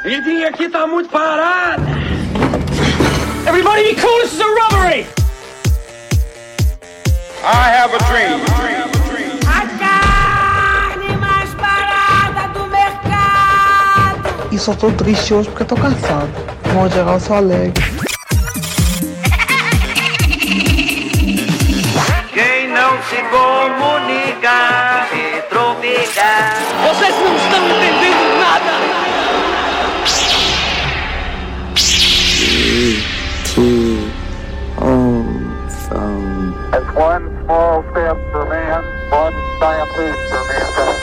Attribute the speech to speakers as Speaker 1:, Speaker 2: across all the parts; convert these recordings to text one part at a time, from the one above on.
Speaker 1: Vidinha aqui tá muito parada.
Speaker 2: Everybody be cool, this is a robbery!
Speaker 1: I have a dream.
Speaker 3: A carne mais barata do mercado.
Speaker 4: E só tô triste hoje porque tô cansado. De modo geral, eu sou alegre.
Speaker 5: Quem não se comunica, se tropica.
Speaker 2: Vocês não estão entendendo nada!
Speaker 6: It's one small step for man, one giant leap for mankind.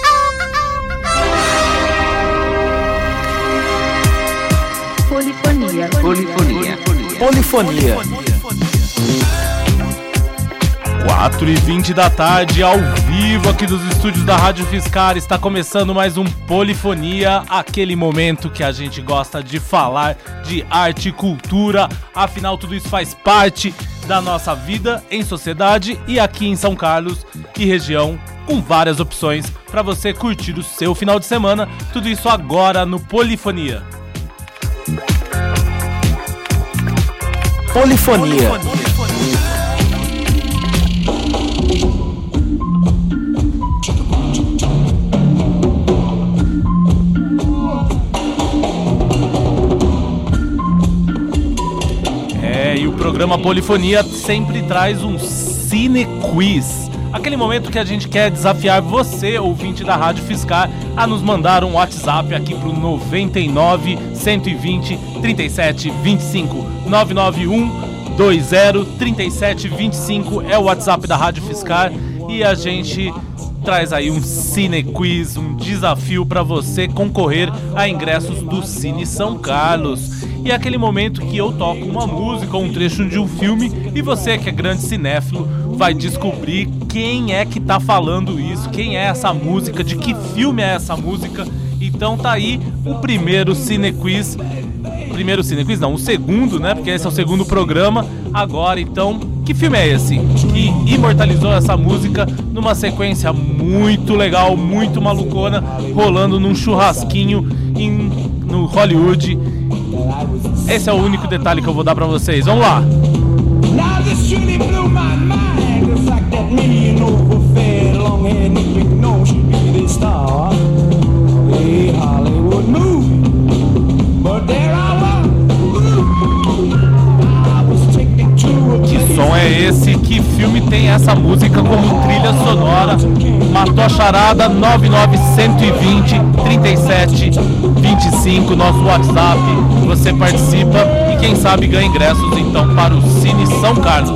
Speaker 7: Polifonia.
Speaker 8: 4h20 da tarde, ao vivo aqui dos estúdios da Rádio Fiscar, está começando mais um Polifonia, aquele momento que a gente gosta de falar de arte e cultura, afinal tudo isso faz parte da nossa vida em sociedade e aqui em São Carlos e região, com várias opções para você curtir o seu final de semana, tudo isso agora no Polifonia.
Speaker 7: Polifonia.
Speaker 8: E o programa Polifonia sempre traz um Cine Quiz. Aquele momento que a gente quer desafiar você, ouvinte da Rádio Fiscar, a nos mandar um WhatsApp aqui pro 99 120 37 25 991 20 37 25 é o WhatsApp da Rádio Fiscar e a gente traz aí um Cine Quiz, um desafio para você concorrer a ingressos do Cine São Carlos. E é aquele momento que eu toco uma música ou um trecho de um filme e você que é grande cinéfilo vai descobrir quem é que tá falando isso, quem é essa música, de que filme é essa música. Então tá aí o primeiro Cine Quiz. Primeiro Cine Quiz não, o segundo, né? Porque esse é o segundo programa. Agora, então, que filme é esse? Que imortalizou essa música numa sequência muito legal, muito malucona, rolando num churrasquinho no Hollywood. Esse é o único detalhe que eu vou dar pra vocês. Vamos lá! Que som é esse? Que filme tem essa música como trilha sonora? Matou a charada. 99120 37 25, nosso WhatsApp. Você participa e quem sabe ganha ingressos então para o Cine São Carlos.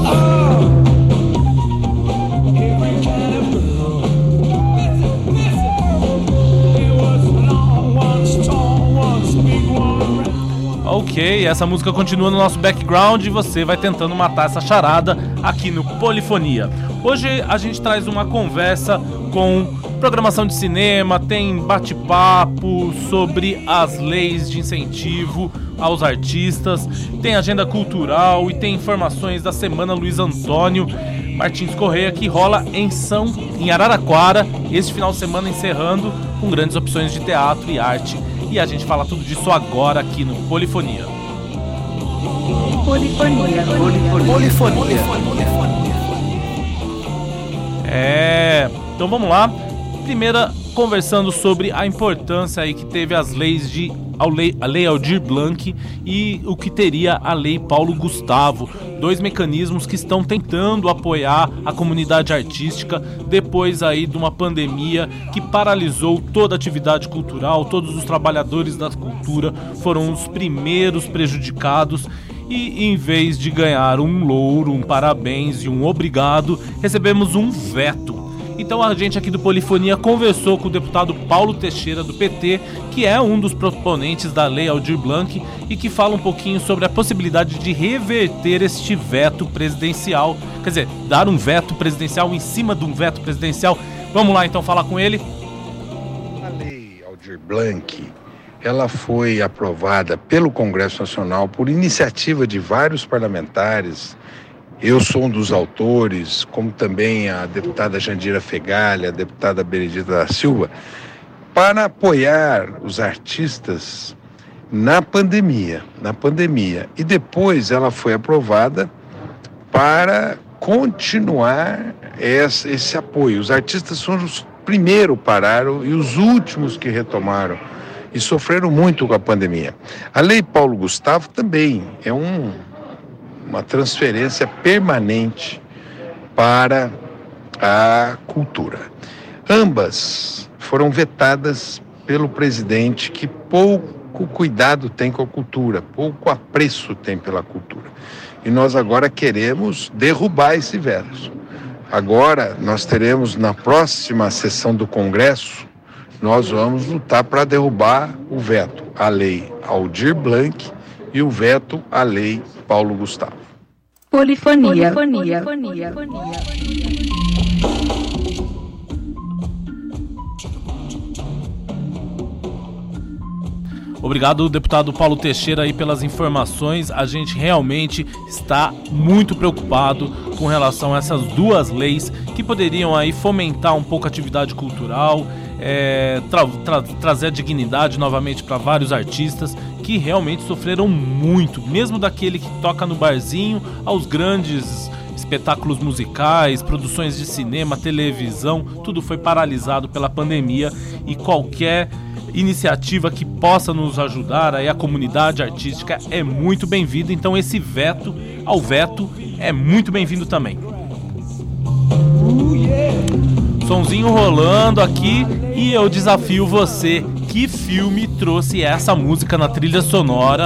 Speaker 8: Ok, essa música continua no nosso background e você vai tentando matar essa charada aqui no Polifonia. Hoje a gente traz uma conversa com programação de cinema, tem bate-papo sobre as leis de incentivo aos artistas, tem agenda cultural e tem informações da Semana Luiz Antônio Martins Correia que rola em Araraquara, este final de semana encerrando com grandes opções de teatro e arte. E a gente fala tudo disso agora aqui no Polifonia.
Speaker 7: Polifonia.
Speaker 8: Então vamos lá. Primeira, conversando sobre a importância aí que teve as leis a Lei Aldir Blanc e o que teria a Lei Paulo Gustavo, dois mecanismos que estão tentando apoiar a comunidade artística depois aí de uma pandemia que paralisou toda a atividade cultural. Todos os trabalhadores da cultura foram os primeiros prejudicados e em vez de ganhar um louro, um parabéns e um obrigado, recebemos um veto. Então a gente aqui do Polifonia conversou com o deputado Paulo Teixeira do PT, que é um dos proponentes da Lei Aldir Blanc e que fala um pouquinho sobre a possibilidade de reverter este veto presidencial, quer dizer, dar um veto presidencial em cima de um veto presidencial. Vamos lá então falar com ele.
Speaker 9: A Lei Aldir Blanc, ela foi aprovada pelo Congresso Nacional por iniciativa de vários parlamentares. Eu sou um dos autores, como também a deputada Jandira Fegali, a deputada Benedita da Silva, para apoiar os artistas na pandemia. E depois ela foi aprovada para continuar esse apoio. Os artistas foram os primeiros pararam e os últimos que retomaram e sofreram muito com a pandemia. A Lei Paulo Gustavo também é uma transferência permanente para a cultura. Ambas foram vetadas pelo presidente, que pouco cuidado tem com a cultura, pouco apreço tem pela cultura. E nós agora queremos derrubar esse veto. Agora nós teremos na próxima sessão do Congresso, nós vamos lutar para derrubar o veto à Lei Aldir Blanc e o veto à Lei Paulo Gustavo.
Speaker 10: Polifonia.
Speaker 8: Obrigado, deputado Paulo Teixeira, aí pelas informações. A gente realmente está muito preocupado com relação a essas duas leis que poderiam aí fomentar um pouco a atividade cultural, trazer a dignidade novamente para vários artistas que realmente sofreram muito, mesmo daquele que toca no barzinho aos grandes espetáculos musicais, produções de cinema, televisão, tudo foi paralisado pela pandemia, e qualquer iniciativa que possa nos ajudar aí, a comunidade artística, é muito bem-vinda. Então esse veto ao veto é muito bem-vindo também. Sonzinho rolando aqui, e eu desafio você, que filme trouxe essa música na trilha sonora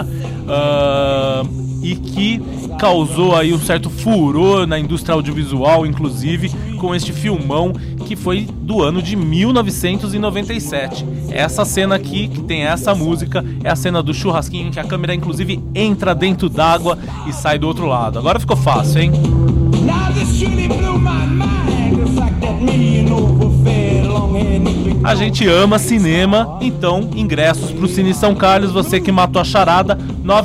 Speaker 8: e que causou aí um certo furor na indústria audiovisual, inclusive com este filmão que foi do ano de 1997. Essa cena aqui, que tem essa música, é a cena do churrasquinho, que a câmera inclusive entra dentro d'água e sai do outro lado. Agora ficou fácil, hein? A gente ama cinema, então ingressos pro Cine São Carlos, você que matou a charada,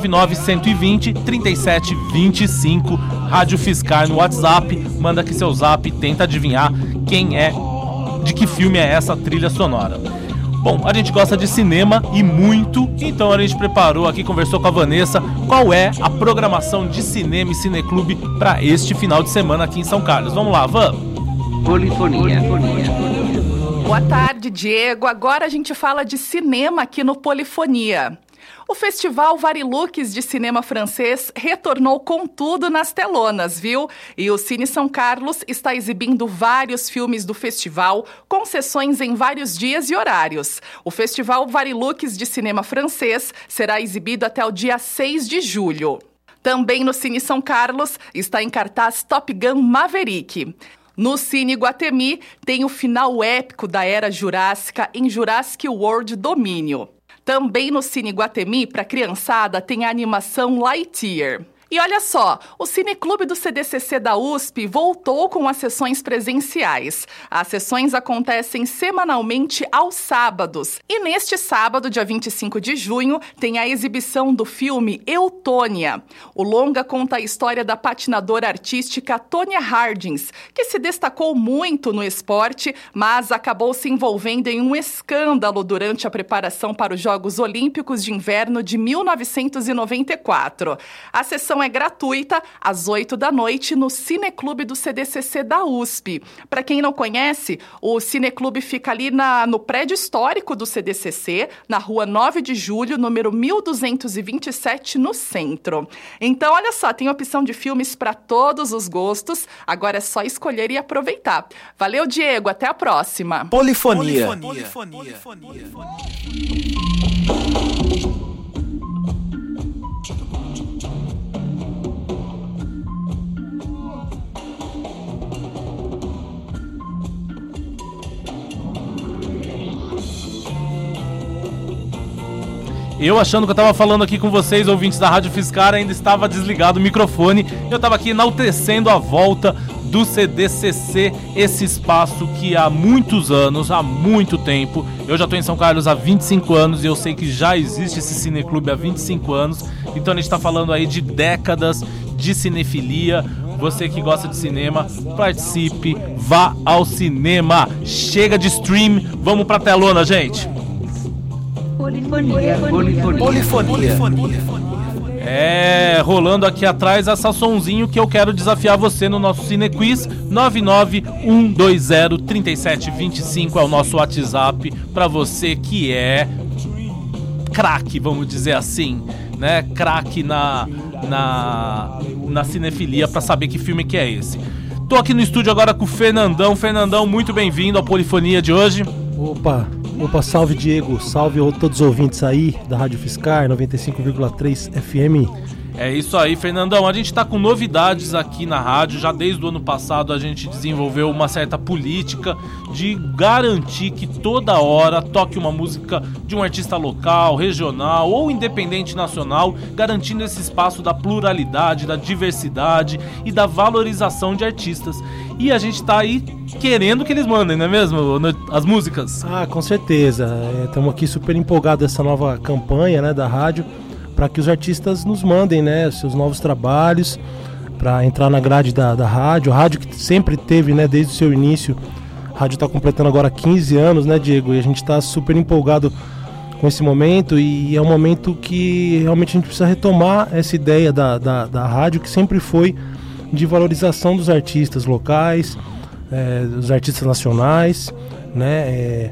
Speaker 8: 99120-3725, Rádio Fiscar no WhatsApp, manda aqui seu zap, tenta adivinhar quem é, de que filme é essa trilha sonora. Bom, a gente gosta de cinema e muito, então a gente preparou aqui, conversou com a Vanessa, qual é a programação de cinema e cineclube para este final de semana aqui em São Carlos. Vamos lá, Van?
Speaker 10: Polifonia.
Speaker 11: Boa tarde, Diego. Agora a gente fala de cinema aqui no Polifonia. O Festival Varilux de Cinema Francês retornou com tudo nas telonas, viu? E o Cine São Carlos está exibindo vários filmes do festival, com sessões em vários dias e horários. O Festival Varilux de Cinema Francês será exibido até o dia 6 de julho. Também no Cine São Carlos está em cartaz Top Gun Maverick. No Cine Iguatemi tem o final épico da Era Jurássica em Jurassic World Domínio. Também no Cine Iguatemi, para criançada, tem a animação Lightyear. E olha só, o Cineclube do CDCC da USP voltou com as sessões presenciais. As sessões acontecem semanalmente aos sábados. E neste sábado, dia 25 de junho, tem a exibição do filme Eutônia. O longa conta a história da patinadora artística Tonya Harding, que se destacou muito no esporte, mas acabou se envolvendo em um escândalo durante a preparação para os Jogos Olímpicos de Inverno de 1994. A sessão é gratuita, às 8 da noite, no Cineclube do CDCC da USP. Para quem não conhece, o Cineclube fica ali no prédio histórico do CDCC, na rua 9 de julho, número 1227, no centro. Então, olha só, tem opção de filmes para todos os gostos, agora é só escolher e aproveitar. Valeu, Diego, até a próxima.
Speaker 7: Polifonia.
Speaker 8: Eu achando que eu tava falando aqui com vocês, ouvintes da Rádio Fiscar, ainda estava desligado o microfone. Eu tava aqui enaltecendo a volta do CDCC, esse espaço que há muitos anos, há muito tempo, eu já tô em São Carlos há 25 anos e eu sei que já existe esse cineclube há 25 anos, então a gente tá falando aí de décadas de cinefilia. Você que gosta de cinema, participe, vá ao cinema, chega de stream, vamos pra telona, gente!
Speaker 10: Polifonia.
Speaker 8: Rolando aqui atrás essa sonzinho que eu quero desafiar você no nosso Cinequiz. 991203725 é o nosso WhatsApp pra você que é craque, vamos dizer assim, né? Craque na cinefilia pra saber que filme que é esse. Tô aqui no estúdio agora com o Fernandão. Fernandão, muito bem-vindo à Polifonia de hoje.
Speaker 12: Opa, salve Diego, salve a todos os ouvintes aí da Rádio Fiscar 95,3 FM.
Speaker 8: É isso aí, Fernandão. A gente tá com novidades aqui na rádio. Já desde o ano passado a gente desenvolveu uma certa política de garantir que toda hora toque uma música de um artista local, regional ou independente nacional, garantindo esse espaço da pluralidade, da diversidade e da valorização de artistas. E a gente tá aí querendo que eles mandem, não é mesmo? As músicas.
Speaker 12: Ah, com certeza. Estamos aqui super empolgados dessa nova campanha, né, da rádio, para que os artistas nos mandem, né, os seus novos trabalhos, para entrar na grade da rádio. A rádio que sempre teve, né, desde o seu início. A rádio está completando agora 15 anos, né, Diego? E a gente está super empolgado com esse momento, e é um momento que realmente a gente precisa retomar essa ideia da rádio, que sempre foi de valorização dos artistas locais, dos artistas nacionais, né,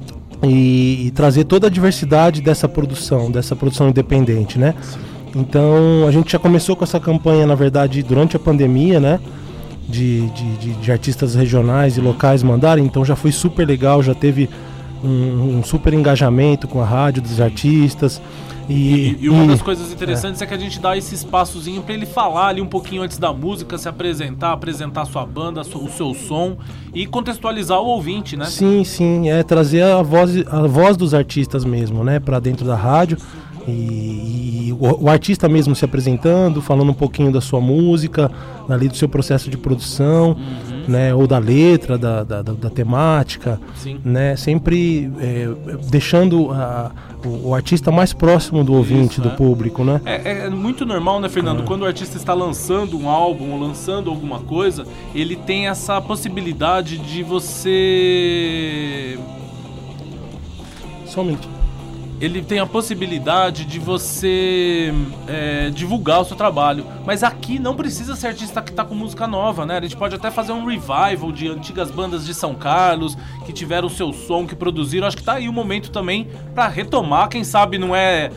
Speaker 12: e trazer toda a diversidade dessa produção independente, né? Então a gente já começou com essa campanha, na verdade, durante a pandemia, né? De artistas regionais e locais mandarem, então já foi super legal, já teve um super engajamento com a rádio dos artistas.
Speaker 8: E uma das coisas interessantes é que a gente dá esse espaçozinho pra ele falar ali um pouquinho antes da música, se apresentar a sua banda, o seu som e contextualizar o ouvinte, né?
Speaker 12: Sim, trazer a voz dos artistas mesmo, né, pra dentro da rádio. E o artista mesmo se apresentando, falando um pouquinho da sua música, ali do seu processo de produção, né, ou da letra, da temática, né, sempre deixando o artista mais próximo do ouvinte, do público, né?
Speaker 8: É muito normal, né, Fernando? Quando o artista está lançando um álbum ou lançando alguma coisa, ele tem essa possibilidade de você...
Speaker 12: Só um minuto.
Speaker 8: Ele tem a possibilidade de você divulgar o seu trabalho. Mas aqui não precisa ser artista que tá com música nova, né? A gente pode até fazer um revival de antigas bandas de São Carlos que tiveram o seu som, que produziram. Acho que tá aí o momento também pra retomar. Quem sabe não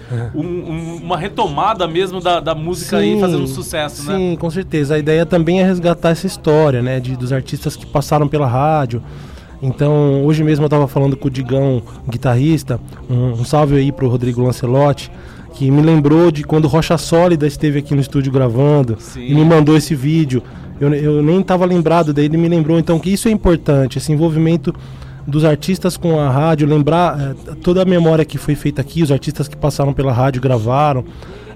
Speaker 8: uma retomada mesmo da música aí fazendo um sucesso, né?
Speaker 12: Sim, com certeza. A ideia também é resgatar essa história, né? Dos artistas que passaram pela rádio. Então, hoje mesmo eu estava falando com o Digão, guitarrista, um salve aí pro Rodrigo Lancelotti, que me lembrou de quando Rocha Sólida esteve aqui no estúdio gravando. Sim. E me mandou esse vídeo. Eu nem estava lembrado dele, ele me lembrou então que isso é importante, esse envolvimento dos artistas com a rádio, lembrar toda a memória que foi feita aqui, os artistas que passaram pela rádio gravaram,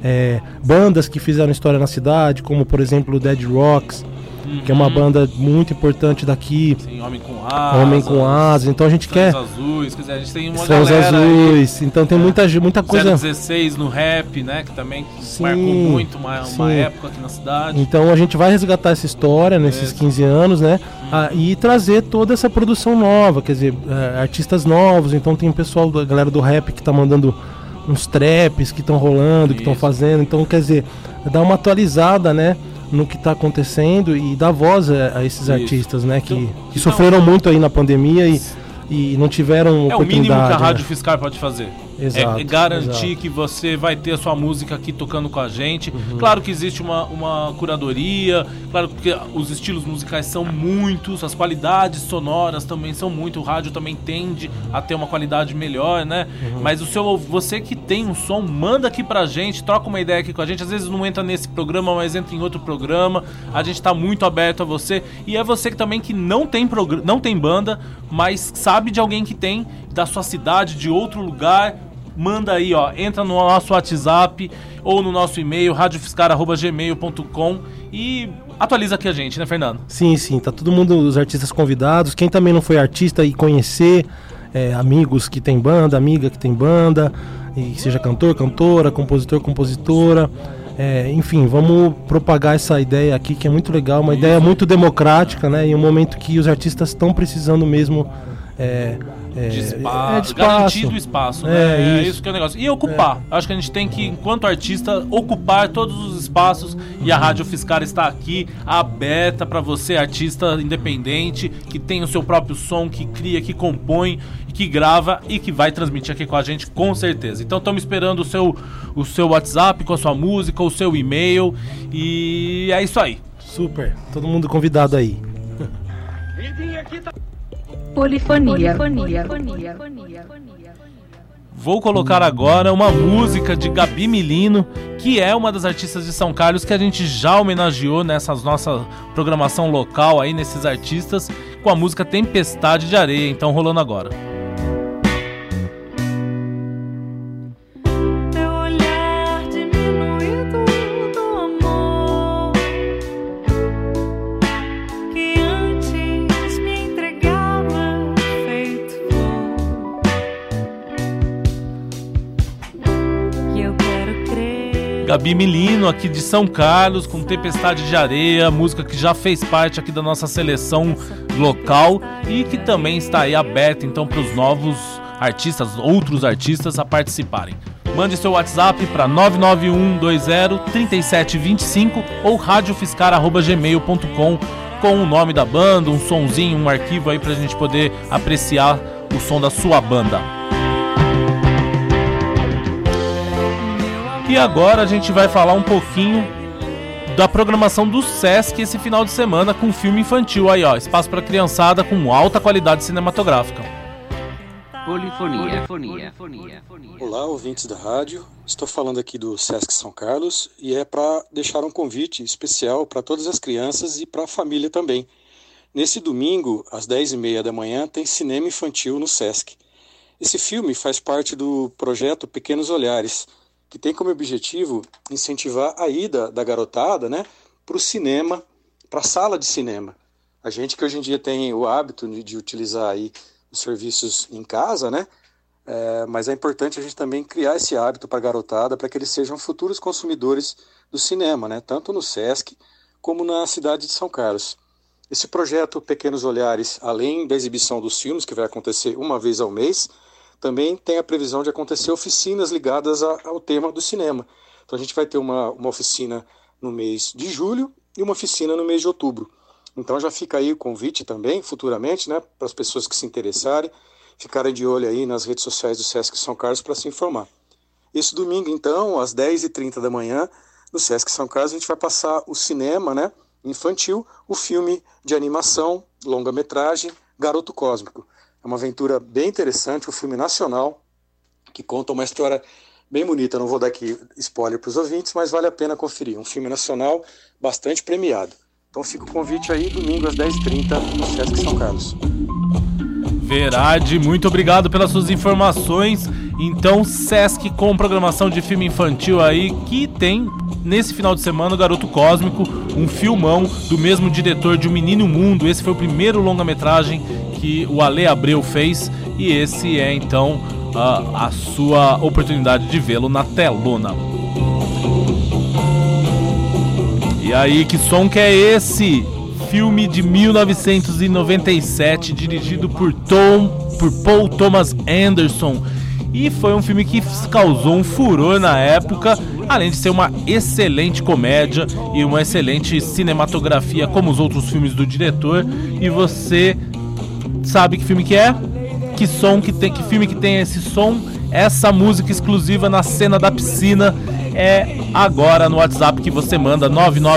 Speaker 12: bandas que fizeram história na cidade, como por exemplo o Dead Rocks, que é uma banda muito importante daqui.
Speaker 8: Sim, Homem com
Speaker 12: Asas. Então a gente quer...
Speaker 8: Azuis, quer dizer, a gente tem uma
Speaker 12: Estrelas
Speaker 8: galera
Speaker 12: Azuis.
Speaker 8: Aí,
Speaker 12: então tem muita coisa...
Speaker 8: 016 no rap, né? Que também marcou muito uma época aqui na cidade.
Speaker 12: Então a gente vai resgatar essa história nesses 15 anos, né? E trazer toda essa produção nova, quer dizer, artistas novos. Então tem o pessoal, da galera do rap que tá mandando uns traps que estão rolando, que estão fazendo. Então, quer dizer, dar uma atualizada, né, no que está acontecendo e dar voz a esses artistas, né, que sofreram muito aí na pandemia e não tiveram oportunidade.
Speaker 8: É o mínimo que a Rádio Fiscar pode fazer.
Speaker 12: Exato,
Speaker 8: garantir que você vai ter a sua música aqui tocando com a gente. Claro que existe uma curadoria, claro que os estilos musicais são muitos, as qualidades sonoras também são muito, o rádio também tende a ter uma qualidade melhor, né? Mas você que tem um som, manda aqui pra gente, troca uma ideia aqui com a gente. Às vezes não entra nesse programa, mas entra em outro programa. A gente tá muito aberto a você. E é você que também que não tem banda, mas sabe de alguém que tem, da sua cidade, de outro lugar. Manda aí, ó, entra no nosso WhatsApp ou no nosso e-mail, radiofiscar@gmail.com e atualiza aqui a gente, né, Fernando?
Speaker 12: Sim, tá todo mundo, os artistas convidados. Quem também não foi artista e conhecer amigos que tem banda, amiga que tem banda, e seja cantor, cantora, compositor, compositora. Enfim, vamos propagar essa ideia aqui que é muito legal, uma ideia muito democrática, né? Em um momento que os artistas estão precisando mesmo
Speaker 8: de espaço, garantido espaço, né? É isso que é o negócio. E ocupar. Acho que a gente tem que, enquanto artista, ocupar todos os espaços, e a Rádio Fiscar está aqui, aberta para você, artista independente, que tem o seu próprio som, que cria, que compõe, que grava e que vai transmitir aqui com a gente, com certeza. Então estamos esperando o seu WhatsApp com a sua música, o seu e-mail, e é isso aí.
Speaker 12: Super, todo mundo convidado aí.
Speaker 10: Polifonia.
Speaker 8: Vou colocar agora uma música de Gabi Milino, que é uma das artistas de São Carlos que a gente já homenageou nessa nossa programação local aí, nesses artistas, com a música Tempestade de Areia. Então rolando agora. Gabi Milino, aqui de São Carlos, com Tempestade de Areia, música que já fez parte aqui da nossa seleção local e que também está aí aberta, então, para os novos artistas, outros artistas, a participarem. Mande seu WhatsApp para 991203725 ou radiofiscar@gmail.com com o nome da banda, um sonzinho, um arquivo aí para a gente poder apreciar o som da sua banda. E agora a gente vai falar um pouquinho da programação do Sesc esse final de semana com filme infantil aí, ó, espaço para criançada com alta qualidade cinematográfica.
Speaker 10: Polifonia.
Speaker 13: Olá, ouvintes da rádio. Estou falando aqui do Sesc São Carlos e é para deixar um convite especial para todas as crianças e para a família também. Nesse domingo, às 10h30 da manhã, tem cinema infantil no Sesc. Esse filme faz parte do projeto Pequenos Olhares, que tem como objetivo incentivar a ida da garotada, né, para o cinema, para a sala de cinema. A gente que hoje em dia tem o hábito de utilizar aí os serviços em casa, né, mas é importante a gente também criar esse hábito para a garotada, para que eles sejam futuros consumidores do cinema, né, tanto no Sesc como na cidade de São Carlos. Esse projeto Pequenos Olhares, além da exibição dos filmes, que vai acontecer uma vez ao mês, também tem a previsão de acontecer oficinas ligadas ao tema do cinema. Então a gente vai ter uma oficina no mês de julho e uma oficina no mês de outubro. Então já fica aí o convite também, futuramente, né, para as pessoas que se interessarem, ficarem de olho aí nas redes sociais do Sesc São Carlos para se informar. Esse domingo, então, às 10h30 da manhã, no Sesc São Carlos, a gente vai passar o cinema, né, infantil, o filme de animação, longa-metragem, Garoto Cósmico. É uma aventura bem interessante, um filme nacional, que conta uma história bem bonita. Não vou dar aqui spoiler para os ouvintes, mas vale a pena conferir. Um filme nacional bastante premiado. Então fica o convite aí, domingo às 10h30, no Sesc São Carlos.
Speaker 8: Verade, muito obrigado pelas suas informações. Então, Sesc com programação de filme infantil aí, que tem nesse final de semana o Garoto Cósmico, um filmão do mesmo diretor de O Menino Mundo. Esse foi o primeiro longa-metragem que o Ale Abreu fez e esse é então a sua oportunidade de vê-lo na telona. E aí, que som que é esse? Filme de 1997, dirigido por Paul Thomas Anderson, e foi um filme que causou um furor na época, além de ser uma excelente comédia e uma excelente cinematografia como os outros filmes do diretor. E você sabe que filme que é? Que filme que tem esse som? Essa música exclusiva na cena da piscina é agora no WhatsApp que você manda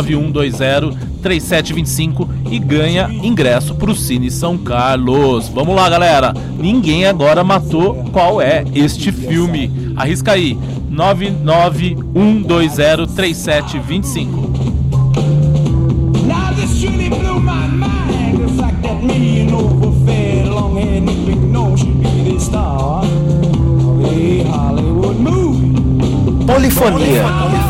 Speaker 8: 991203725 e ganha ingresso pro Cine São Carlos. Vamos lá, galera. Ninguém agora matou qual é este filme. Arrisca aí. 991203725.
Speaker 7: Polifonia.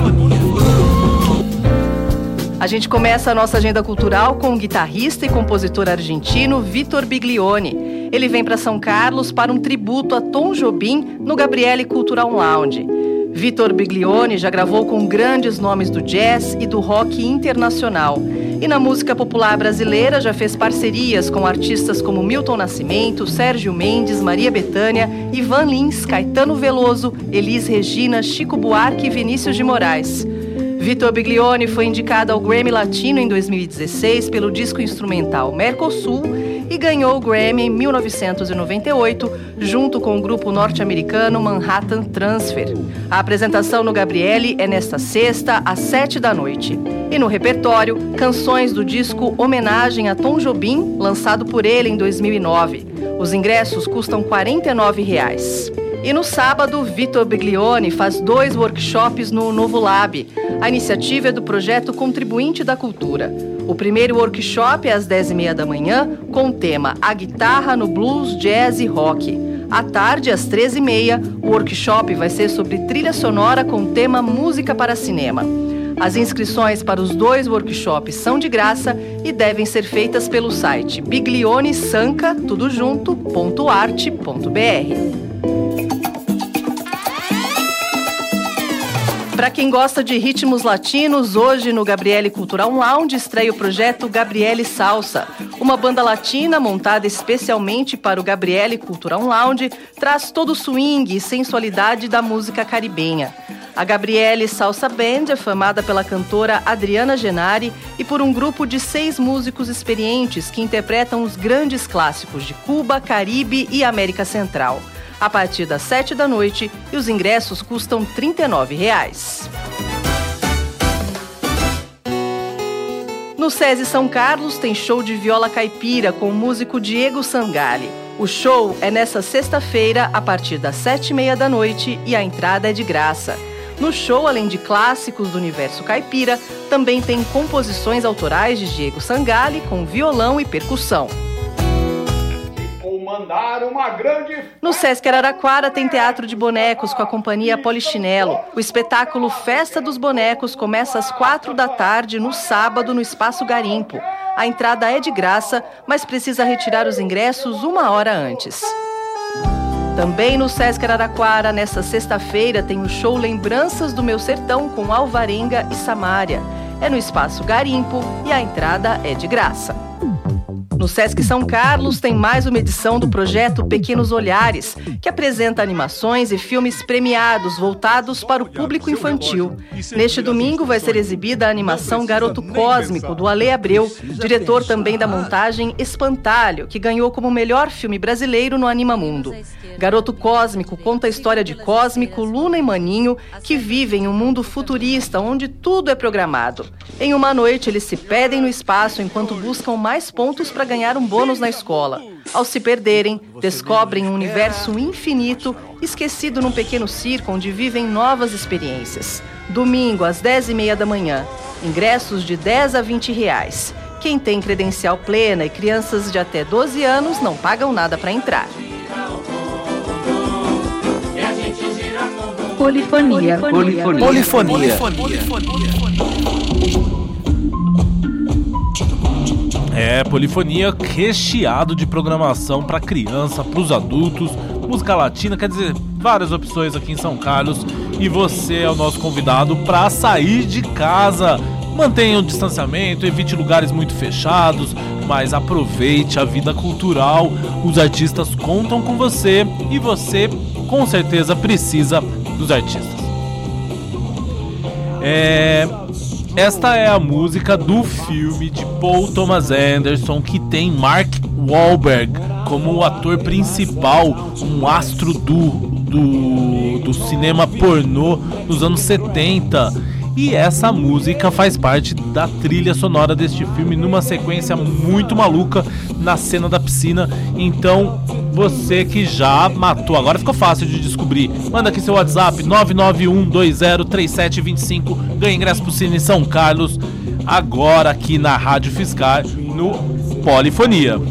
Speaker 11: A gente começa a nossa agenda cultural com o guitarrista e compositor argentino Vitor Biglione. Ele vem para São Carlos para um tributo a Tom Jobim no Gabriele Cultural Lounge. Vitor Biglione já gravou com grandes nomes do jazz e do rock internacional.
Speaker 14: E na música popular brasileira já fez parcerias com artistas como Milton Nascimento, Sérgio Mendes, Maria Bethânia, Ivan Lins, Caetano Veloso, Elis Regina, Chico Buarque e Vinícius de Moraes. Vitor Biglione foi indicado ao Grammy Latino em 2016 pelo disco instrumental Mercosul e ganhou o Grammy em 1998, junto com o grupo norte-americano Manhattan Transfer. A apresentação no Gabriele é nesta sexta, às 7h. E no repertório, canções do disco Homenagem a Tom Jobim, lançado por ele em 2009. Os ingressos custam R$ 49,00. E no sábado, Vitor Biglione faz 2 workshops no Novo Lab. A iniciativa é do projeto Contribuinte da Cultura. O primeiro workshop é às 10h30, com o tema A Guitarra no Blues, Jazz e Rock. À tarde, às 13h30, o workshop vai ser sobre trilha sonora com o tema Música para Cinema. As inscrições para os 2 workshops são de graça e devem ser feitas pelo site biglionesanca.arte.br. Para quem gosta de ritmos latinos, hoje no Gabriele Cultural Lounge estreia o projeto Gabriele Salsa. Uma banda latina montada especialmente para o Gabriele Cultural Lounge traz todo o swing e sensualidade da música caribenha. A Gabriele Salsa Band é formada pela cantora Adriana Genari e por um grupo de 6 músicos experientes que interpretam os grandes clássicos de Cuba, Caribe e América Central. A partir das 7h e os ingressos custam R$ 39,00. No SESI São Carlos tem show de viola caipira com o músico Diego Sangali. O show é nesta sexta-feira a partir das 7h30 e a entrada é de graça. No show, além de clássicos do universo caipira, também tem composições autorais de Diego Sangali com violão e percussão. No Sesc Araraquara tem teatro de bonecos com a companhia Polichinelo. O espetáculo Festa dos Bonecos começa às 4h no sábado no Espaço Garimpo. A entrada é de graça, mas precisa retirar os ingressos 1 hora antes. Também no Sesc Araraquara, nesta sexta-feira, tem o show Lembranças do Meu Sertão com Alvarenga e Samária. É no Espaço Garimpo e a entrada é de graça. No Sesc São Carlos tem mais uma edição do projeto Pequenos Olhares, que apresenta animações e filmes premiados voltados para o público infantil. Neste domingo vai ser exibida a animação Garoto Cósmico, do Ale Abreu, diretor também da montagem Espantalho, que ganhou como melhor filme brasileiro no Animamundo. Garoto Cósmico conta a história de Cósmico, Luna e Maninho, que vivem em um mundo futurista onde tudo é programado. Em uma noite, eles se perdem no espaço enquanto buscam mais pontos para ganhar um bônus na escola. Ao se perderem, descobrem um universo infinito, esquecido num pequeno circo onde vivem novas experiências. Domingo, às 10h30. Ingressos de R$ 10 a R$ 20,00. Quem tem credencial plena e crianças de até 12 anos não pagam nada para entrar.
Speaker 10: Polifonia.
Speaker 8: Polifonia recheado de programação para criança, para os adultos, música latina, quer dizer, várias opções aqui em São Carlos. E você é o nosso convidado para sair de casa. Mantenha o distanciamento, evite lugares muito fechados, mas aproveite a vida cultural. Os artistas contam com você e você, com certeza, precisa dos artistas. Esta é a música do filme de Paul Thomas Anderson, que tem Mark Wahlberg como o ator principal, um astro do cinema pornô nos anos 70. E essa música faz parte da trilha sonora deste filme, numa sequência muito maluca na cena da piscina. Então, você que já matou, agora ficou fácil de descobrir. Manda aqui seu WhatsApp, 991203725. Ganha ingresso pro Cine São Carlos, agora aqui na Rádio Fiscar, no Polifonia.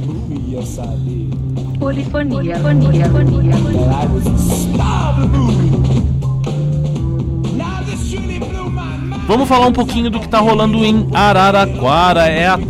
Speaker 10: Polifonia.
Speaker 8: Vamos falar um pouquinho do que tá rolando em Araraquara. É a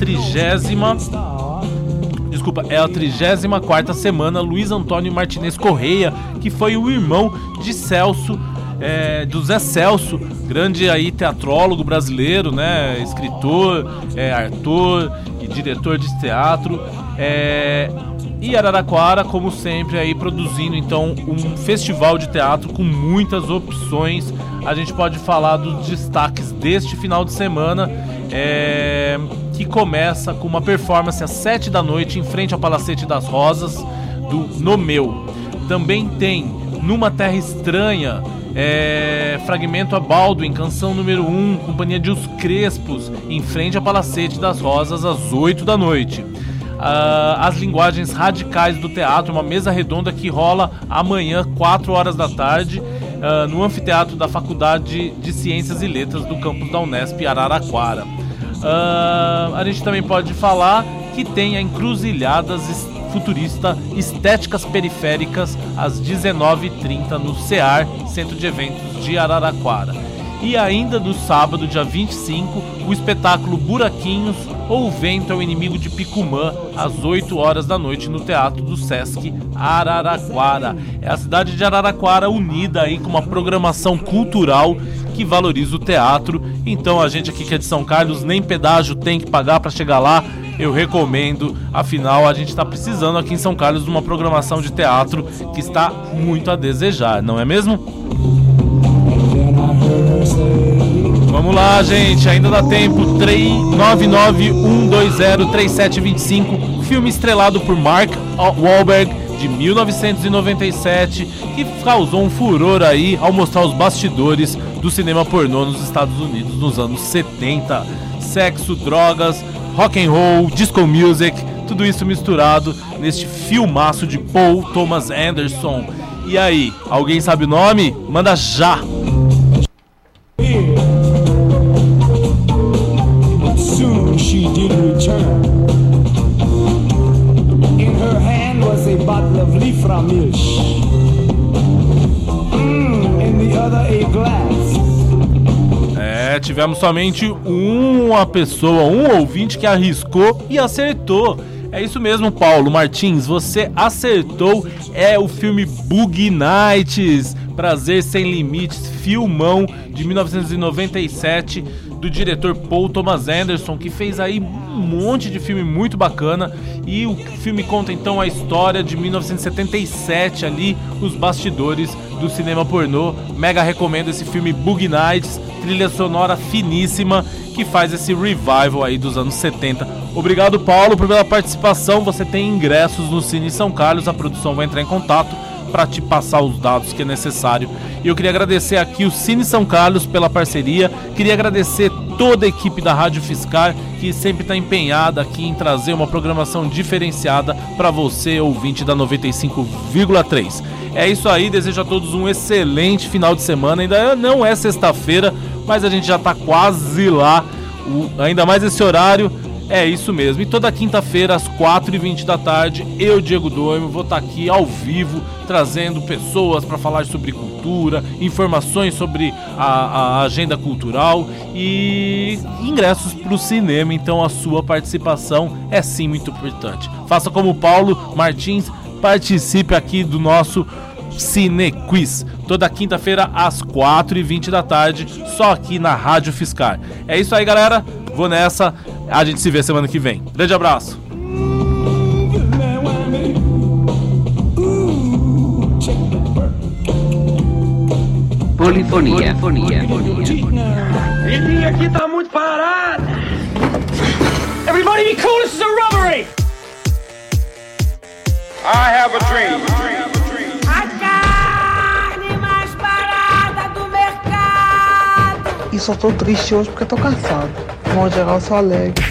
Speaker 8: 34ª semana Luiz Antônio Martinez Correia, que foi o irmão de Celso, do Zé Celso, grande aí teatrólogo brasileiro, né? Escritor, ator e diretor de teatro. E Araraquara, como sempre, aí produzindo então um festival de teatro com muitas opções. A gente pode falar dos destaques deste final de semana, que começa com uma performance às 7 da noite em frente ao Palacete das Rosas, do Nomeu. Também tem Numa Terra Estranha, Fragmento a Baldwin, canção número 1, companhia de Os Crespos, em frente ao Palacete das Rosas, às 8 da noite. As linguagens radicais do teatro, uma mesa redonda que rola amanhã, 4 horas da tarde, no anfiteatro da Faculdade de Ciências e Letras do campus da Unesp Araraquara. A gente também pode falar que tem a Encruzilhadas Futurista Estéticas Periféricas às 19h30 no CEAR, Centro de Eventos de Araraquara. E ainda no sábado, dia 25, o espetáculo Buraquinhos ou O Vento é o Inimigo de Picumã, às 8 horas da noite no Teatro do Sesc Araraquara. É a cidade de Araraquara unida aí com uma programação cultural que valoriza o teatro. Então a gente aqui que é de São Carlos, nem pedágio tem que pagar para chegar lá. Eu recomendo, afinal a gente está precisando aqui em São Carlos de uma programação de teatro que está muito a desejar, não é mesmo? Vamos lá, gente, ainda dá tempo. 399-120-3725, filme estrelado por Mark Wahlberg, de 1997, que causou um furor aí ao mostrar os bastidores do cinema pornô nos Estados Unidos nos anos 70. Sexo, drogas, rock and roll, disco music, tudo isso misturado neste filmaço de Paul Thomas Anderson. E aí, alguém sabe o nome? Manda já!
Speaker 15: Soon she did return. In her hand was a bottle of Liframilch. In the other a glass.
Speaker 8: Tivemos somente uma pessoa, um ouvinte que arriscou e acertou. É isso mesmo, Paulo Martins, você acertou. É o filme Boogie Nights, Prazer Sem Limites, filmão de 1997, do diretor Paul Thomas Anderson, que fez aí um monte de filme muito bacana. E o filme conta então a história de 1977 ali, os bastidores do cinema pornô. Mega recomendo esse filme Boogie Nights, trilha sonora finíssima que faz esse revival aí dos anos 70. Obrigado, Paulo, pela participação. Você tem ingressos no Cine São Carlos, a produção vai entrar em contato para te passar os dados que é necessário. E eu queria agradecer aqui o Cine São Carlos pela parceria, queria agradecer toda a equipe da Rádio Fiscar, que sempre está empenhada aqui em trazer uma programação diferenciada para você, ouvinte da 95,3. É isso aí, desejo a todos um excelente final de semana. Ainda não é sexta-feira, mas a gente já está quase lá, ainda mais esse horário. É isso mesmo, e toda quinta-feira às 4h20 da tarde, eu, Diego Doimo, vou estar aqui ao vivo, trazendo pessoas para falar sobre cultura, informações sobre a agenda cultural e ingressos para o cinema. Então a sua participação é sim muito importante. Faça como o Paulo Martins, participe aqui do nosso Cine Quiz, toda quinta-feira às 4h20 da tarde, só aqui na Rádio Fiscar. É isso aí, galera, vou nessa. A gente se vê semana que vem. Grande abraço.
Speaker 10: Polifonia.
Speaker 1: Esse aqui tá muito parado.
Speaker 2: Everybody be cool, this is a robbery!
Speaker 1: I have a dream.
Speaker 3: A carne mais barata do mercado.
Speaker 4: E só tô triste hoje porque tô cansado. De modo geral, eu sou alegre.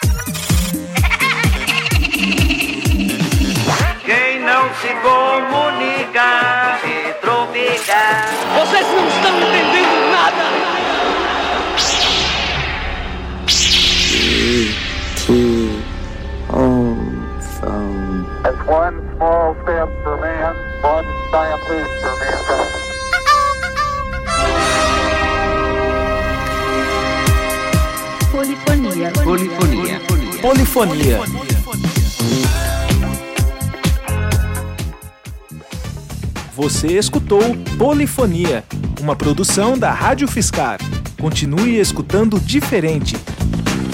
Speaker 5: Quem não se comunica se tropica.
Speaker 2: Vocês não estão entendendo nada!
Speaker 6: It's one small step for man, one giant leap for mankind.
Speaker 7: Polifonia. Você escutou Polifonia.
Speaker 16: uma produção da Rádio Fiscar. Continue escutando diferente.